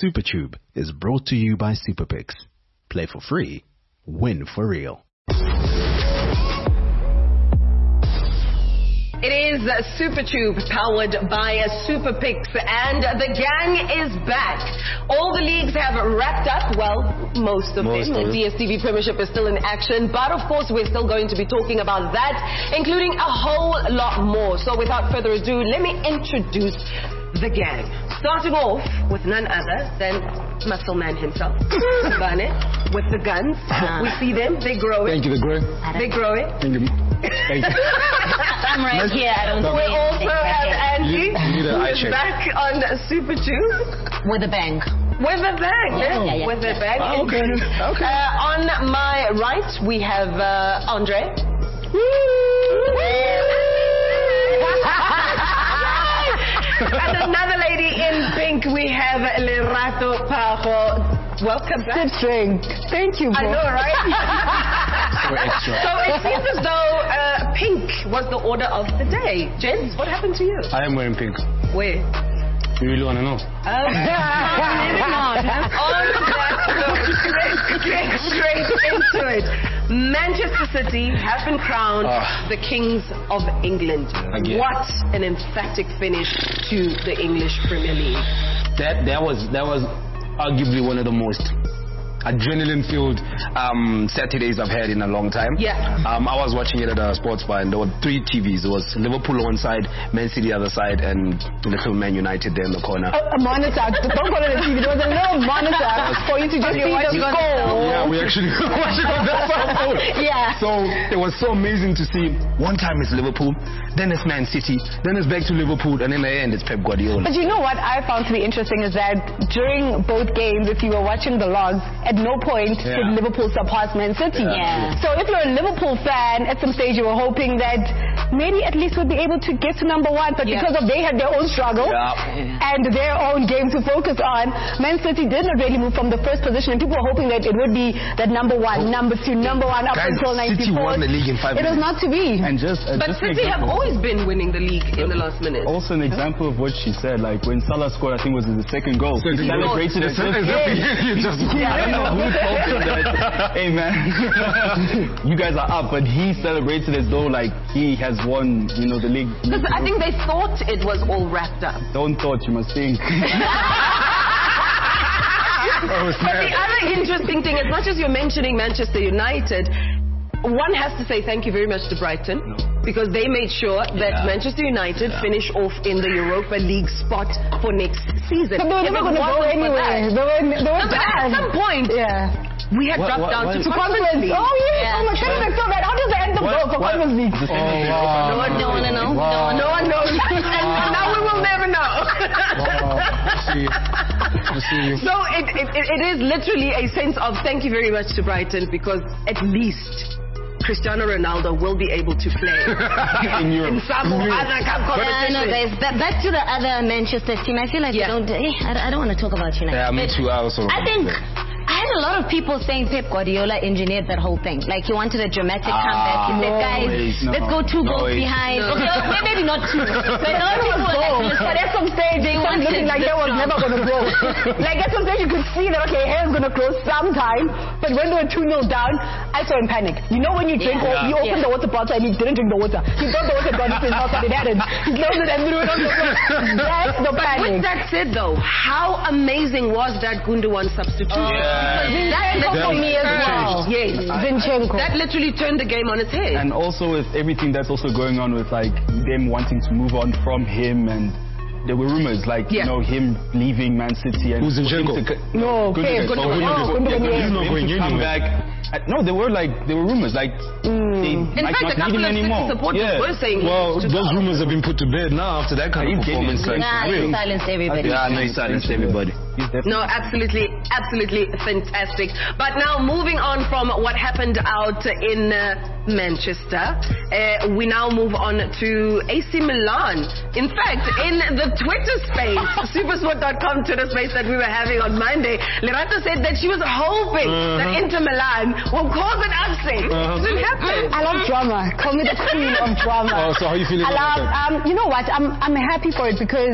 SuperTube is brought to you by SuperPicks. Play for free, win for real. It is SuperTube powered by SuperPicks, and the gang is back. All the leagues have wrapped up, well, most of them. The DStv Premiership is still in action, but of course we're still going to be talking about that, including a whole lot more. So without further ado, let me introduce the gang. Starting off with none other than Muscle Man himself, Bane, with the guns. We see them, they're growing. Thank you, they're growing. They're growing. Thank you. Thank you. I'm right here. I don't We also have Angie, who's back on SuperTube. with a bang. With a bang, Yeah. with a bang. Okay. On my right, we have Andre. And another lady in pink, we have Lerato Pajo. Welcome back. Thank you, bro. I know, right? So extra. So it seems as though pink was the order of the day. Gents, what happened to you? I am wearing pink. Where? You really want to know? Maybe not. On that note, let's get straight into it. Manchester City have been crowned the Kings of England. Again. What an emphatic finish to the English Premier League. That was arguably one of the most adrenaline-filled Saturdays I've had in a long time. Yeah. I was watching it at a sports bar, and there were 3 TVs. There was Liverpool on one side, Man City the other side, and little Man United there in the corner. A monitor. Don't call it a TV. There was a little monitor for you to just see the goal. Yeah, we actually watched it on that phone. Yeah. So it was so amazing to see. One time it's Liverpool, then it's Man City, then it's back to Liverpool, and in the end it's Pep Guardiola. But you know what I found to be interesting is that during both games, if you were watching the logs, at no point did Liverpool surpass Man City. Yeah. So if you're a Liverpool fan, at some stage you were hoping that maybe at least we'd be able to get to number 1, but because of they had their own struggle and their own game to focus on, Man City did not really move from the first position, and people were hoping that it would be that number 1, number 2, number 1 up Guys, until 94. City won the league in 5 It was minutes. not to be. And just But just an City have example. always been winning the league in the last minute. Also an example of what she said, like when Salah scored, I think was the second goal. He celebrated it. I don't know who told him that. Hey man, you guys are up, but he celebrated as though like he has won, you know, the league. Because I think they thought it was all wrapped up. Don't thought, you must think. But the other interesting thing, as much as you're mentioning Manchester United, one has to say thank you very much to Brighton, because they made sure that Manchester United finish off in the Europa League spot for next season. But they were never going to go anywhere. They were At some point, we had dropped down to Conference League. Oh yes, oh my goodness, so bad. How does the anthem go for Conference League? No one want to know. No one knows. And now we will never know. So it is literally a sense of thank you very much to Brighton, because at least Cristiano Ronaldo will be able to play in some other cup competition. No, guys, back to the other Manchester team. I feel like I don't want to talk about United. Yeah, me too. I think I had a lot of people saying Pep Guardiola engineered that whole thing. Like he wanted a dramatic comeback. He said, guys, let's go 2 goals behind. Okay, maybe not 2. But a lot of people were like, but at some stage they started looking like that was never going to go. Like at some stage you could see that, okay, hair's going to close sometime. But when they were 2-0 down, I saw him panic. You know when you drink, you open the water bottle and he didn't drink the water. He thought the water got into his mouth, but it hadn't. He closed it and threw it on the floor. That's the panic. With that said though, how amazing was that Gundogan substitution? That for me as well. Yes. Zinchenko. That literally turned the game on its head. And also with everything that's also going on with like them wanting to move on from him, and there were rumors like you know him leaving Man City and who's Zinchenko? No, okay. He's not going anywhere. No, there were rumors like they might not need him anymore. Supporters were saying those rumors have been put to bed now after that kind of performance. He silenced everybody. He silenced everybody. No, absolutely fantastic. But now moving on from what happened out in Manchester, we now move on to AC Milan. In fact, in the Twitter space, Supersport.com Twitter space that we were having on Monday, Lerato said that she was hoping that Inter Milan will cause an upset. It didn't happen. I love drama. Call me the queen of drama. So how are you feeling about that? You know what? I'm happy for it because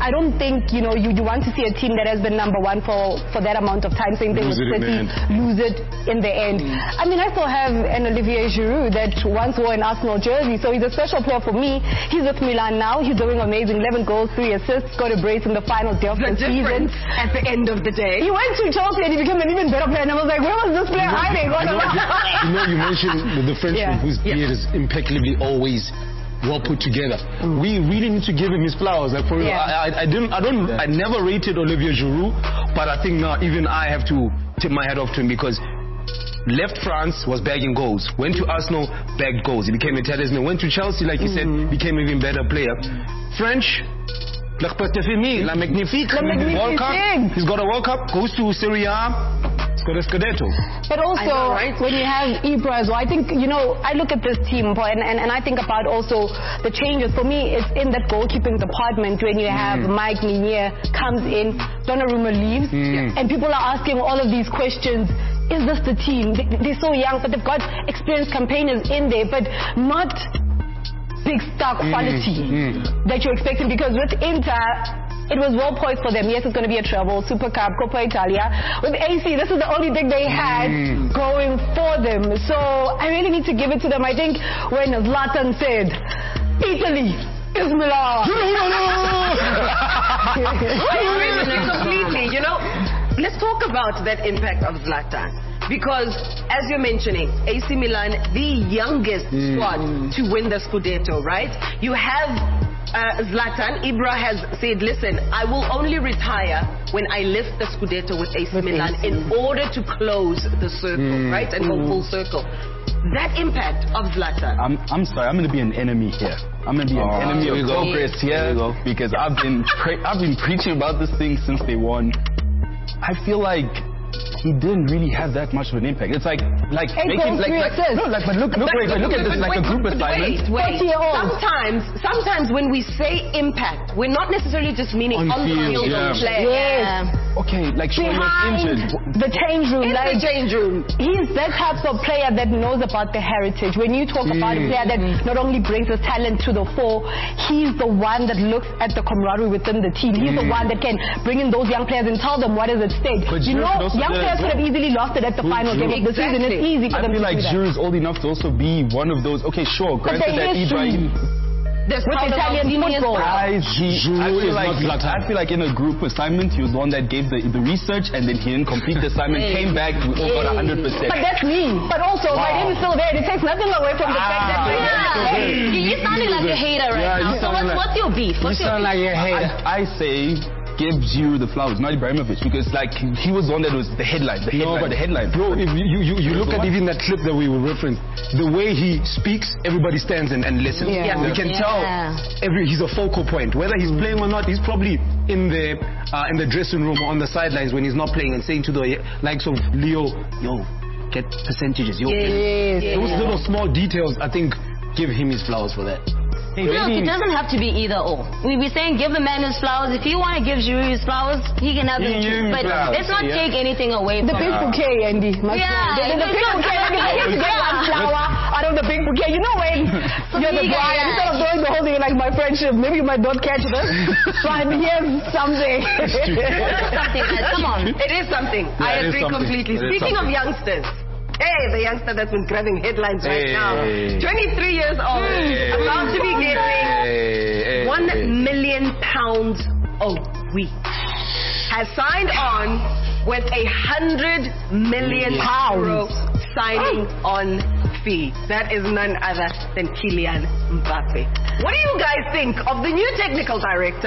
I don't think, you want to see a team that has been number one for that amount of time. Same thing with City, lose it in the end. I mean, I still have an Olivier Giroud that once wore an Arsenal jersey, so he's a special player for me. He's with Milan now. He's doing amazing. 11 goals, 3 assists, got a brace in the final day of the season. At the end of the day. He went to Chelsea and he became an even better player. And I was like, where was this player hiding? You mentioned the Frenchman whose beard is impeccably always well put together. We really need to give him his flowers. Like for real, I never rated Olivier Giroud, but I think now even I have to tip my hat off to him because left France, was bagging goals. Went to Arsenal, bagged goals. He became a talisman. Went to Chelsea, like you said, became an even better player. French, la magnifique. World Cup. He's got a World Cup. Goes to Serie A. He's got a Scudetto. But also, when you have Ibra as well, I think, I look at this team and I think about also the changes. For me, it's in that goalkeeping department when you have Mike Minier comes in, Donnarumma leaves, and people are asking all of these questions. Is this the team? They're so young, but they've got experienced campaigners in there, but not big star quality that you're expecting, because with Inter, it was well poised for them. Yes, it's going to be a treble, Super Cup, Coppa Italia. With AC, this is the only thing they had going for them. So I really need to give it to them. I think when Zlatan said, Italy is Milan. Completely. Let's talk about that impact of Zlatan. Because, as you're mentioning, AC Milan, the youngest squad to win the Scudetto, right? You have Zlatan. Ibra has said, listen, I will only retire when I lift the Scudetto with AC Milan in order to close the circle, right? And go full circle. That impact of Zlatan. I'm sorry, I'm going to be an enemy here. I'm going to be an enemy of progress here because I've been preaching about this thing since they won. I feel like he didn't really have that much of an impact. It's like making but look at this like a group assignment. Wait. Sometimes when we say impact, we're not necessarily just meaning on the field play. Yes. Okay, like she was injured. The change room. The change room. He's that type of player that knows about the heritage. When you talk about a player that not only brings his talent to the fore, he's the one that looks at the camaraderie within the team. He's the one that can bring in those young players and tell them what is at stake. But young players could have easily lost it at the final game of the season. It's easy for them to do that. I feel like Giroud is old enough to also be one of those. Okay, sure. Granted that Ibrahim. With Italian football. I feel like in a group assignment, he was the one that gave the research, and then he didn't complete the assignment, came back, we all got 100%. But that's me. But also, my name is still there. It takes nothing away from the fact that you're sounding like a hater right now. So what's your beef? You sound like a hater. I say give Giroud the flowers, not Ibrahimovic, because he was the one that was the headline. The headline. Bro, if you look at even that clip that we will reference, the way he speaks, everybody stands and listens. Yeah. You can tell he's a focal point. Whether he's playing or not, he's probably in the dressing room or on the sidelines when he's not playing and saying to the likes of Leo, get percentages. Those little small details, I think, give him his flowers for that. Hey, look, it doesn't have to be either or. We're saying give the man his flowers. If you want to give Giroud his flowers, he can have them too. But let's not take anything away from the big bouquet, Andy. The big bouquet. I get one flower out of the big bouquet. You know when you're the guy, instead of doing the whole thing like my friendship, maybe you might not catch this, but here's something. Come on. It is something. I agree completely. Speaking of youngsters, the youngster that's been grabbing headlines right now. 23 years old, about to be getting £1 million a week. Has signed on with €100 million signing on fee. That is none other than Kylian Mbappe. What do you guys think of the new technical director?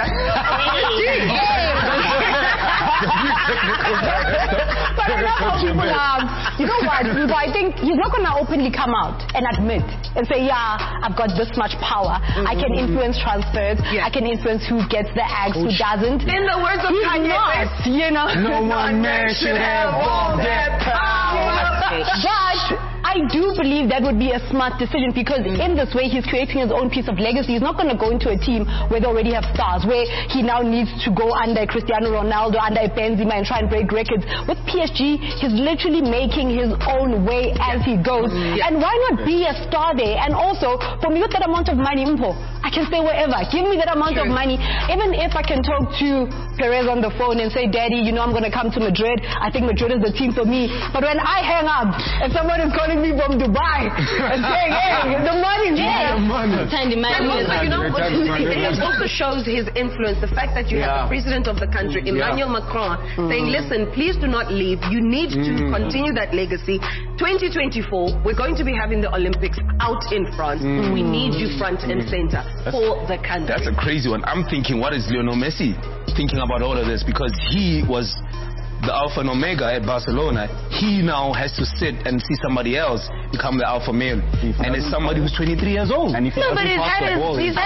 But I love how people you know what? I think he's not going to openly come out and admit and say, I've got this much power. I can influence transfers. I can influence who gets the axe, who doesn't. In the words of Kanye West, no one man should have all that power. But I do believe that would be a smart decision, because in this way he's creating his own piece of legacy. He's not going to go into a team where they already have stars, where he now needs to go under Cristiano Ronaldo, under Benzema, and try and break records. With PSG, he's literally making his own way as he goes. And why not be a star there? And also, for me, with that amount of money, I can stay wherever. Give me that amount of money. Even if I can talk to Perez on the phone and say, Daddy, you know I'm going to come to Madrid. I think Madrid is the team for me. But when I hang up, if someone is calling me from Dubai and saying, hey, the money's there. It also shows his influence. The fact that you have the president of the country, Emmanuel Macron, saying, listen, please do not leave. You need to continue that legacy. 2024, we're going to be having the Olympics out in France. We need you front and center for the country. That's a crazy one. I'm thinking, what is Lionel Messi thinking about all of this? Because he was the alpha and omega at Barcelona. He now has to sit and see somebody else become the alpha male. And it's somebody who's 23 years old. And if no, but his head is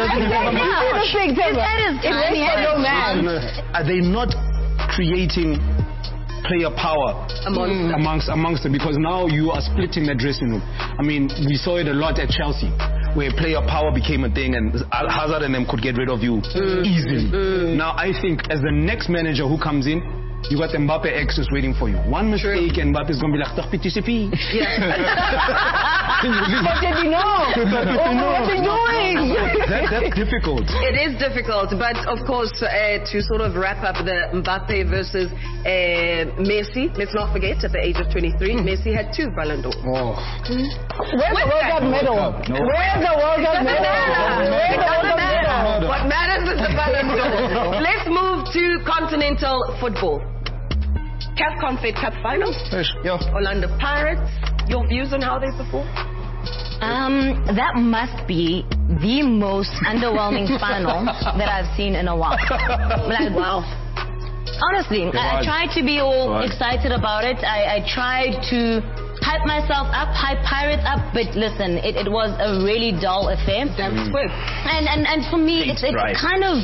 Are they not creating player power amongst them? Because now you are splitting the dressing room. I mean, we saw it a lot at Chelsea, where player power became a thing and Hazard and them could get rid of you easily. Now I think as the next manager who comes in, you got Mbappe X is waiting for you. One mistake and Mbappe is going to be like, But did you know? What are you doing? That's difficult. It is difficult, but of course, to sort of wrap up the Mbappe versus Messi, let's not forget, at the age of 23, Messi had 2 Ballon d'Or. Where's the World Cup medal? Where's the World Cup medal? What matters is the Ballon d'Or. Let's move to continental football. CAF Confed Cup final. Orlando Pirates. Your views on how they perform? That must be the most underwhelming final that I've seen in a while. Like, wow. Honestly, I tried to be all excited about it. I tried to hype myself up, hype Pirates up, but listen, it was a really dull affair. And for me, it kind of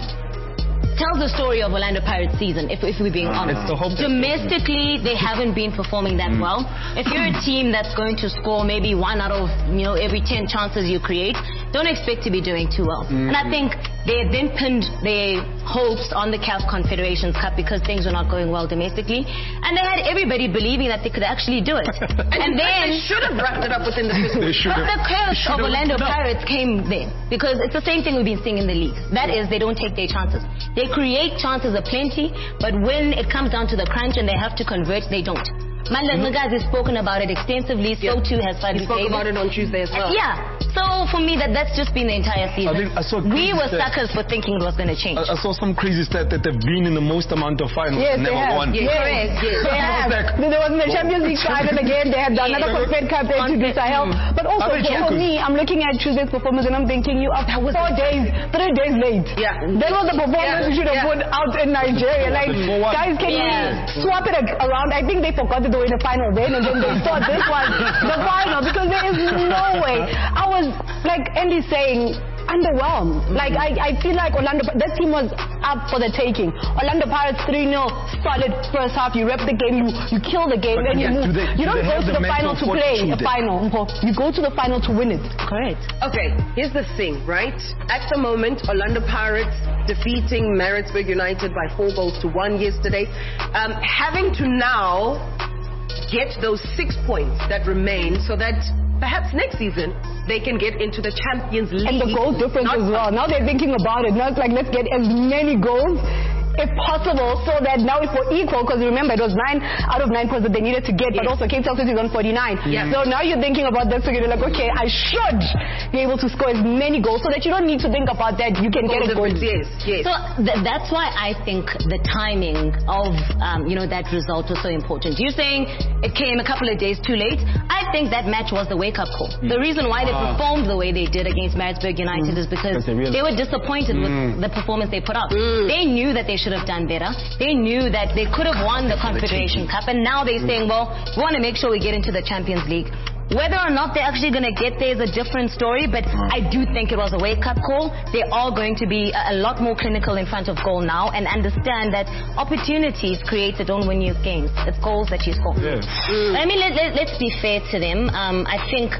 tells the story of Orlando Pirates season, if we're being honest. Domestically, they haven't been performing that well. If you're a team that's going to score maybe 1 out of every 10 chances you create, don't expect to be doing too well. And I think they then pinned their hopes on the CAF Confederations Cup because things were not going well domestically, and they had everybody believing that they could actually do it. And then they should have wrapped it up within the Christmas. But the curse of Orlando Pirates came then, because it's the same thing we've been seeing in the leagues. That is, they don't take their chances. They create chances aplenty, but when it comes down to the crunch and they have to convert, they don't. Mandla Ngugazi has spoken about it extensively, so too has Fadi. He spoke about it on Tuesday as well. Yeah. So for me, that's just been the entire season. We were suckers for thinking it was going to change. I saw some crazy stat that they've been in the most amount of finals and never won. Yes, they have. There was in the Champions League final again. They had done another Confed Cup to do Sahel. But also for me, I'm looking at Tuesday's performance and I'm thinking, you are 3 days late. Yeah. That was the performance you should have put out in Nigeria. Like, guys, can you swap it around? I think they forgot to do in the final then, and then they thought this was the final, because there is no way. I was, like Andy saying, underwhelmed. Like, I feel like Orlando, that team was up for the taking. Orlando Pirates 3-0, solid first half. You rep the game, you kill the game, then you move. You don't go to the final to play a final. You go to the final to win it. Correct. Okay, here's the thing, right? At the moment, Orlando Pirates defeating Maritzburg United by 4-1 yesterday. Having to now get those 6 points that remain so that perhaps next season they can get into the Champions League. And the goal difference as well. Now they're thinking about it. Not like, let's get as many goals if possible, so that now if we're equal, because remember it was 9 out of 9 points that they needed to get, but also Cape Town City is on 49. So now you're thinking about that, so you're like, okay, I should be able to score as many goals so that you don't need to think about that. You can get a goal. Yes. So that's why I think the timing of that result was so important. You're saying it came a couple of days too late. I think that match was the wake-up call. The reason why they performed the way they did against Maritzburg United is because they were disappointed with the performance they put up. They knew that they should have done better. They knew that they could have won the Confederation Cup, and now they're saying, well, we want to make sure we get into the Champions League. Whether or not they're actually going to get there is a different story, but I do think it was a wake-up call. They are going to be a lot more clinical in front of goal now and understand that opportunities created don't win you games. It's goals that you score. I mean, let's be fair to them. I think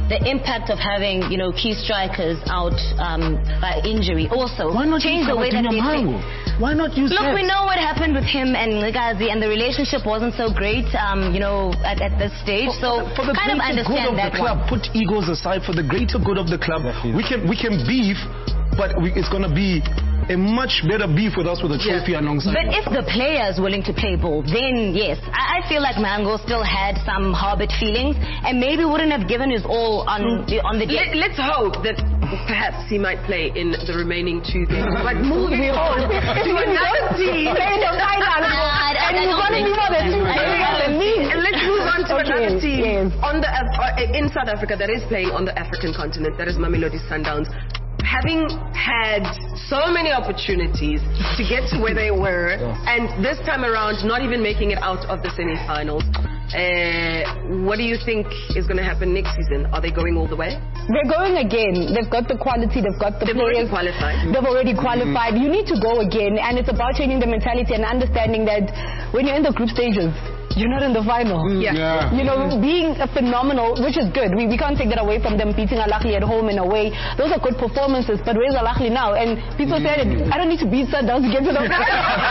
the impact of having, key strikers out by injury also changed the way that they play. Why not use Look, we know what happened with him and Ngazi, and the relationship wasn't so great, at this stage. So for the kind of understand good of that the club, one. put egos aside. For the greater good of the club, we can beef, but it's going to be a much better beef with us with a trophy alongside. But if the player is willing to play ball, then yes. I feel like Mango still had some harbored feelings and maybe wouldn't have given his all on the day. Let's hope that perhaps he might play in the remaining 2 games. Like moving on to another team. Play in the final. And you want to be more than 2 games. And let's move on to another team on the in South Africa that is playing on the African continent. That is Mamelodi Sundowns. Having had so many opportunities to get to where they were, and this time around not even making it out of the semi-finals, what do you think is going to happen next season? Are they going all the way? They're going again. They've got the quality, they've got the players. They've already qualified. You need to go again, and it's about changing the mentality and understanding that when you're in the group stages, you're not in the final. Being a phenomenal, which is good. We can't take that away from them, beating Al Ahly at home and away. Those are good performances, but where's Al Ahly now? And people said it, I don't need to beat Sundowns to get to the final.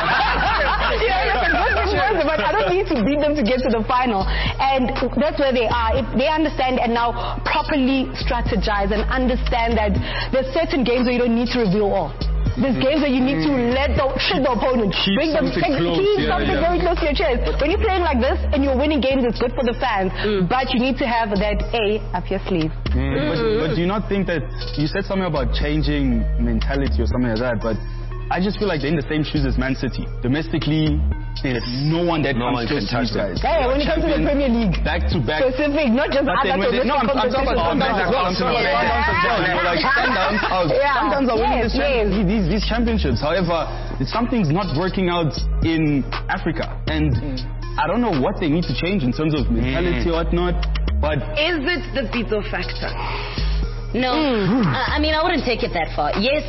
But I don't need to beat them to get to the final. And that's where they are. If they understand and now properly strategize and understand that there's certain games where you don't need to reveal all. There's games where you need to let the opponent keep something very close to your chest. When you're playing like this and you're winning games, it's good for the fans, but you need to have that A up your sleeve. But do you not think that you said something about changing mentality or something like that? But I just feel like they're in the same shoes as Man City. Domestically, there's no one that comes close to these guys. Hey, when it comes to the Premier League, back to back, specific, not just other domestic competitions. Sometimes are winning these championships. However, something's not working out in Africa, and I don't know what they need to change in terms of mentality or whatnot. But is it the Pitso factor? No, I mean I wouldn't take it that far. Yes.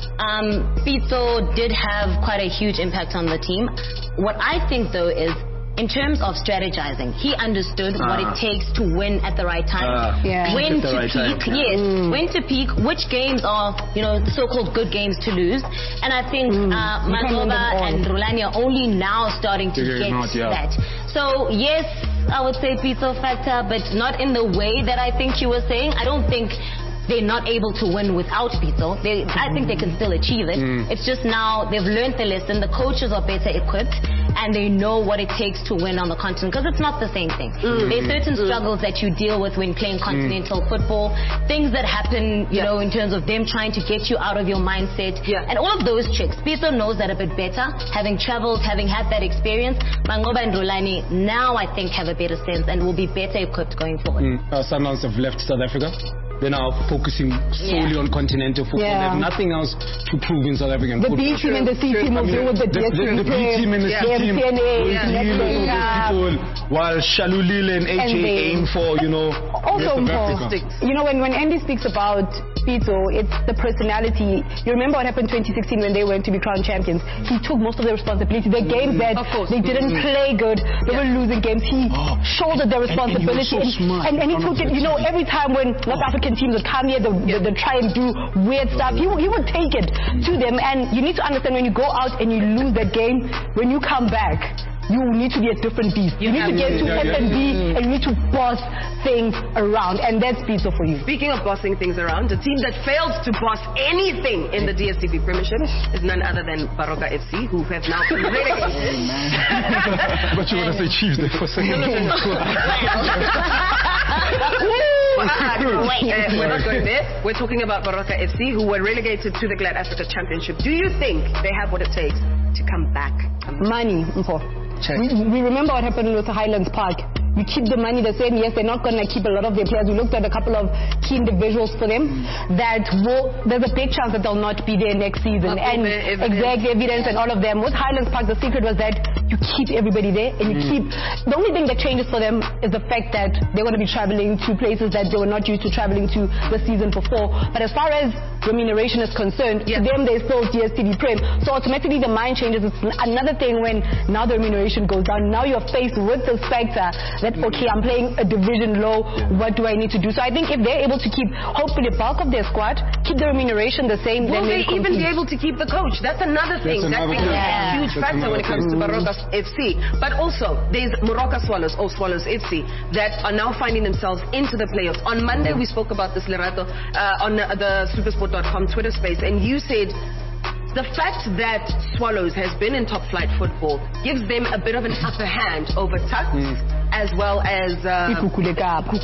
Pitso did have quite a huge impact on the team. What I think though is, in terms of strategizing, he understood what it takes to win at the right time. When to peak, when to peak, which games are, the so-called good games to lose. And I think Mangoba and Rulani are only now starting to get that. So yes, I would say Pitso factor, but not in the way that I think you were saying. I don't think they're not able to win without Pitso. I think they can still achieve it. It's just now they've learned the lesson. The coaches are better equipped and they know what it takes to win on the continent, because it's not the same thing. There's certain struggles that you deal with when playing continental football, things that happen, you know, in terms of them trying to get you out of your mindset, and all of those tricks. Pitso knows that a bit better, having traveled, having had that experience. Mangoba and Rulani now I think have a better sense and will be better equipped going forward. Sundowns have left South Africa. They're now focusing solely on continental football. They have nothing else to prove in South African football. The B team and the C team will deal with the The B team and the C team will deal with people, while Shalulile and HA aim for, also when Andy speaks about Pitso, it's the personality. You remember what happened 2016 when they went to be crowned champions? He took most of the responsibility. The games that they didn't play good, they were losing games. He shouldered the responsibility. And he took it, every time when North African teams would come here, they try and do weird stuff. He would take it to them. And you need to understand, when you go out and you lose that game, when you come back, you need to be a different beast. You need to get to F&B and you need to boss things around. And that's Pitso for you. Speaking of bossing things around, the team that failed to boss anything in the DStv Premiership is none other than Baroka FC, who have now been relegated. But you want to say Chiefs there for a second. We're not going there. We're talking about Baroka FC, who were relegated to the Glad Africa Championship. Do you think they have what it takes to come back? Money, we remember what happened with Highlands Park. We keep the money the same. Yes, they're not going to keep a lot of their players. We looked at a couple of key individuals for them that there's a big chance that they'll not be there next season. And exactly, evidence and all of them. With Highlands Park, the secret was that you keep everybody there and you keep... The only thing that changes for them is the fact that they're going to be traveling to places that they were not used to traveling to the season before. But as far as remuneration is concerned, to them there's still DSTV Prem. So automatically the mind changes. It's another thing when now the remuneration goes down. Now you're faced with this factor that, okay, I'm playing a division low. What do I need to do? So I think if they're able to keep, hopefully, the bulk of their squad, keep the remuneration the same, will they even be able to keep the coach? That's another thing. That becomes a huge factor when it comes to Baroka FC. But also, there's Moroka Swallows, or Swallows FC, that are now finding themselves into the playoffs. On Monday, we spoke about this, Lerato, on the supersport.com Twitter space, and you said the fact that Swallows has been in top flight football gives them a bit of an upper hand over Tuks as well as Kukulekapa.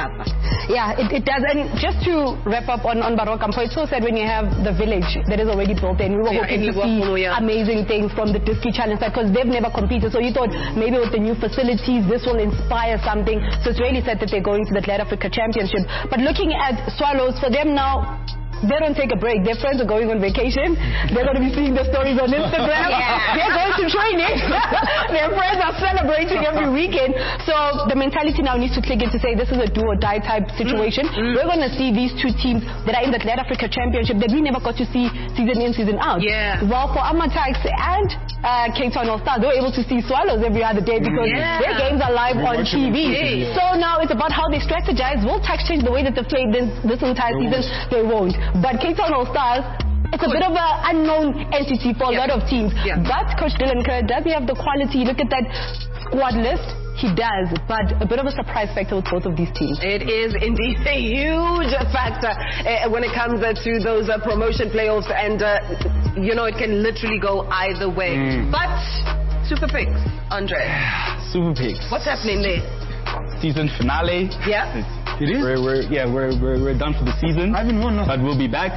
Yeah, it does. And just to wrap up on Baroka, it's so sad when you have the village that is already built and we were hoping to see amazing things from the Diski Challenge because they've never competed. So you thought maybe with the new facilities this will inspire something. So it's really sad that they're going to the Atlanta Africa Championship. But looking at Swallows, for them now, they don't take a break. Their friends are going on vacation. They're going to be seeing the stories on Instagram. They're going to training. Their friends are celebrating every weekend. So the mentality now needs to click in to say this is a do or die type situation. We're going to see these two teams that are in the Atlanta Africa Championship that we never got to see season in, season out. Well, for Amatax and Cape Town All Stars, they were able to see Swallows every other day because their games are live on TV. So now it's about how they strategize. Will Tuks change the way that they played this entire season? They won't. But Cape Town All Stars, it's a bit of an unknown entity for a lot of teams. But Coach Dylan Kerr, does he have the quality? Look at that squad list. He does, but a bit of a surprise factor with both of these teams. It is indeed a huge factor when it comes to those promotion playoffs, and you know, it can literally go either way. But Super Pigs, Andre. Super Pigs. What's happening there? Season finale. It is? We're done for the season. I haven't won, no. But we'll be back.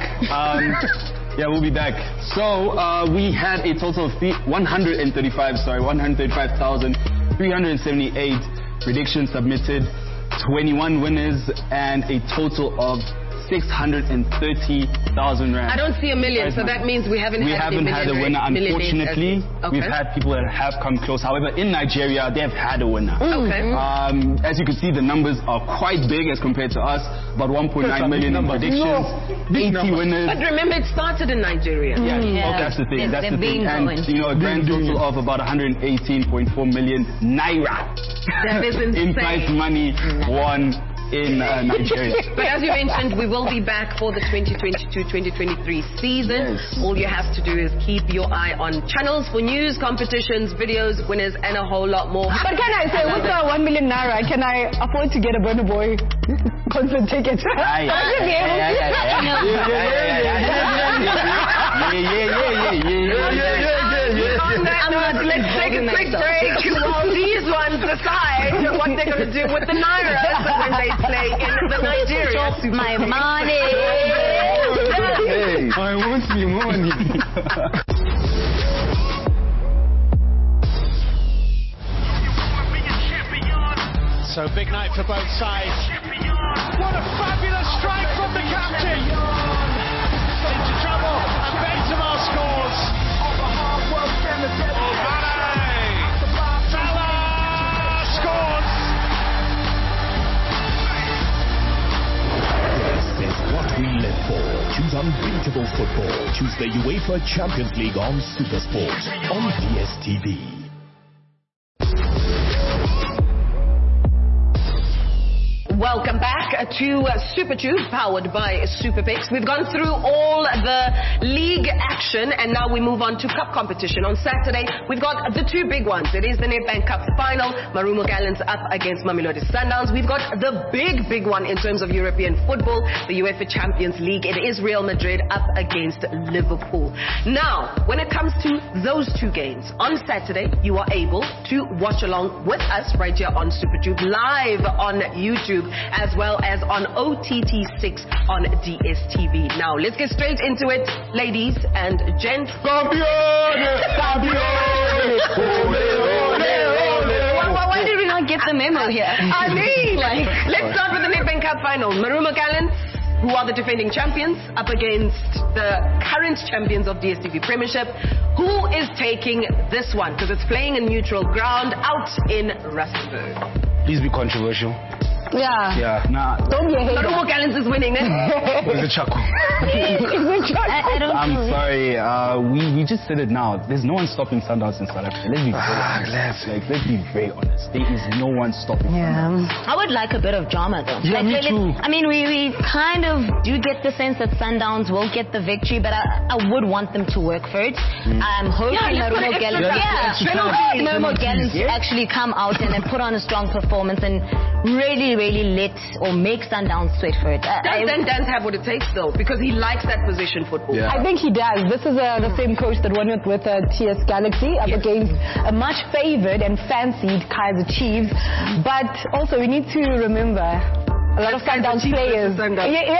We'll be back. So we had a total of 135,378 predictions submitted, 21 winners, and a total of 630,000 rand. I don't see a million, so that means we haven't had a winner, unfortunately. We've had people that have come close. However, in Nigeria, they have had a winner. As you can see, the numbers are quite big as compared to us. About 1.9 million in predictions, 80 winners. But remember, it started in Nigeria. That's the thing. That's the thing. And, you know, a grand total of about 118.4 million naira. That is insane. In prize money won in Nigeria. But as you mentioned, we will be back for the 2022-2023 season. All you have to do is keep your eye on channels for news, competitions, videos, winners, and a whole lot more. But can I say, with the 1 million naira, can I afford to get a Burna Boy concert ticket? Let's take a quick break while these ones decide what they're going to do with the Nairas when they play in the Nigeria. My money. I want me money. So big night for both sides. What a fabulous strike from the captain. Into trouble, and Benzema scores. This is what we live for. Choose unbeatable football. Choose the UEFA Champions League on SuperSport on DSTV. Welcome back to SuperTube, powered by SuperPicks. We've gone through all the league action, and now we move on to cup competition. On Saturday, we've got the two big ones. It is the Nedbank Cup final. Marumo Gallants up against Mamelodi Sundowns. We've got the big one in terms of European football, the UEFA Champions League. It is Real Madrid up against Liverpool. Now, when it comes to those two games, on Saturday, you are able to watch along with us right here on SuperTube, live on YouTube, as well as on OTT6 on DSTV. Now, let's get straight into it, ladies and gents. Why did we not get the memo here? I mean, let's start with the Nedbank Cup final. Marumo Gallants, who are the defending champions, up against the current champions of DSTV Premiership. Who is taking this one? Because it's playing in neutral ground out in Rustenburg. Please be controversial. Yeah. Nah. Don't be a hater. Narumo Gallants is winning. Is it Chaco? I'm sorry. We just said it now. There's no one stopping Sundowns in South Africa. Let's be very honest. Let's be very honest. There is no one stopping Sundowns. I would like a bit of drama though. Yeah, me too. I mean, we kind of do get the sense that Sundowns will get the victory, but I would want them to work for it. I'm hoping Narumo Gallants actually come out and put on a strong performance and really let or make Sundowns sweat for it. Does Dan have what it takes though? Because he likes that position football. I think he does. This is the same coach that won it with TS Galaxy up against a much favored and fancied Kaizer Chiefs. But also we need to remember a lot of Sundowns players. Like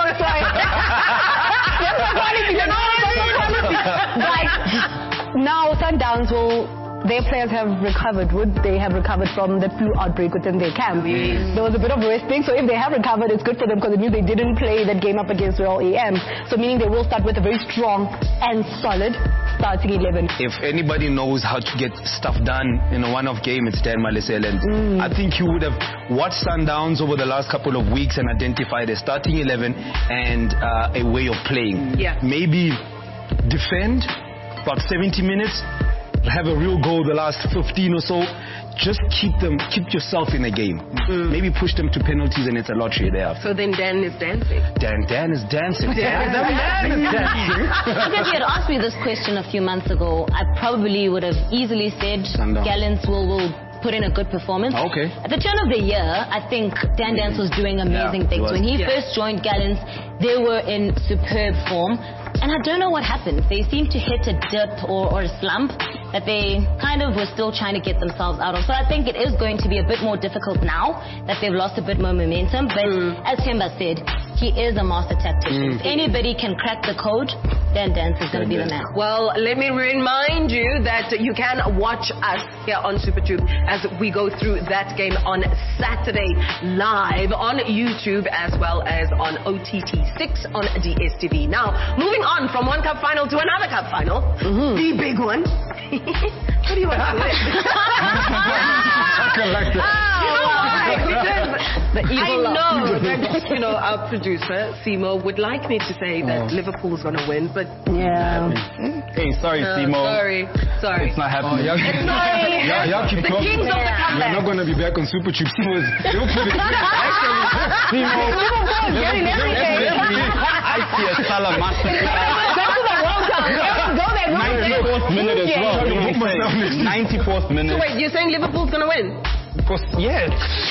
now Sundowns their players have recovered. Would they have recovered from the flu outbreak within their camp? There was a bit of resting, so if they have recovered, it's good for them because it means they didn't play that game up against Royal AM. So meaning they will start with a very strong and solid starting 11. If anybody knows how to get stuff done in a one-off game, it's Dan Malesela. And I think he would have watched Sundowns over the last couple of weeks and identified a starting 11 and a way of playing. Maybe defend about 70 minutes, have a real goal the last 15 or so. Just keep yourself in the game. Maybe push them to penalties and it's a lottery there. So then Dan is dancing. Dan is dancing. Dan is dancing. If you had asked me this question a few months ago, I probably would have easily said Gallants will put in a good performance. Okay. At the turn of the year, I think Dan Dance was doing amazing things. When he first joined Gallants, they were in superb form. And I don't know what happened. They seemed to hit a dip or a slump that they kind of were still trying to get themselves out of. So I think it is going to be a bit more difficult now that they've lost a bit more momentum. But as Themba said, he is a master tactician. If anybody can crack the code, Dan Dance is going to be the man. Well, let me remind you that you can watch us here on SuperTube as we go through that game on Saturday live on YouTube as well as on OTT6 on DSTV. Now, moving on from one cup final to another cup final, the big one. What do you want to do? I know that our producer Simo would like me to say that Liverpool's going to win, but hey, sorry, Simo. Sorry. It's not happening. Y'all keep the kings of the comeback. We're not going to be back on SuperTube. Simo's Liverpool is getting everything. I see a Salah master. That's the World Cup. Go there. 94th minute as well. 94th minute. So wait, you're saying Liverpool's going to win? Yeah.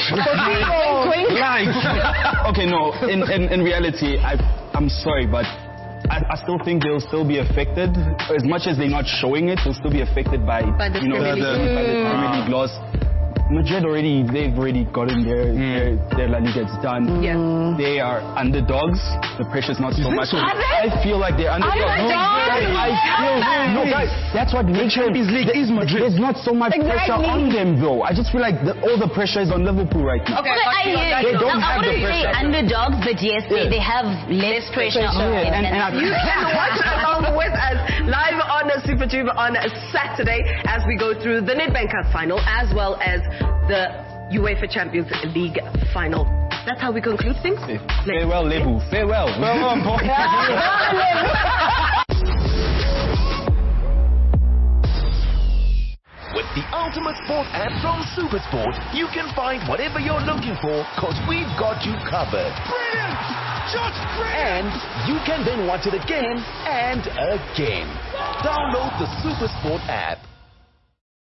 Okay, no. In reality, I'm sorry, but I still think they'll still be affected. As much as they're not showing it, they'll still be affected by the Premier League loss. Madrid they've already gotten their La Liga done. They are underdogs. The pressure's not so much. I feel like they're underdogs. Guys, that's what makes Champions League is Madrid. There's not so much pressure on them though. I just feel like all the pressure is on Liverpool right now. Okay, they don't have the pressure. I wouldn't say underdogs, but yes, they have less pressure on them. You can watch along with us live on SuperTube on Saturday as we go through the Nedbank Cup final as well as the UEFA Champions League final. That's how we conclude things. Farewell, Lebu. Farewell. With the Ultimate Sport app from SuperSport, you can find whatever you're looking for, cause we've got you covered. Brilliant! Just brilliant! And you can then watch it again and again. Download the SuperSport app.